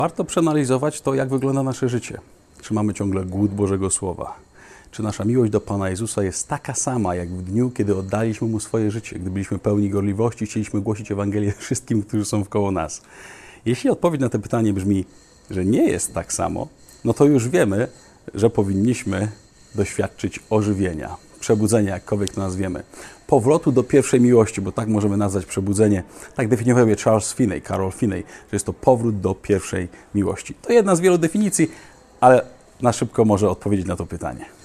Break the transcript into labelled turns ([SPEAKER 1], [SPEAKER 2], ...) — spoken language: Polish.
[SPEAKER 1] Warto przeanalizować to, jak wygląda nasze życie. Czy mamy ciągle głód Bożego Słowa? Czy nasza miłość do Pana Jezusa jest taka sama, jak w dniu, kiedy oddaliśmy Mu swoje życie, gdy byliśmy pełni gorliwości i chcieliśmy głosić Ewangelię wszystkim, którzy są wkoło nas? Jeśli odpowiedź na to pytanie brzmi, że nie jest tak samo, no to już wiemy, że powinniśmy doświadczyć ożywienia, przebudzenia, jakkolwiek to nazwiemy. Powrotu do pierwszej miłości, bo tak możemy nazwać przebudzenie. Tak definiował je Carol Finney, że jest to powrót do pierwszej miłości. To jedna z wielu definicji, ale na szybko może odpowiedzieć na to pytanie.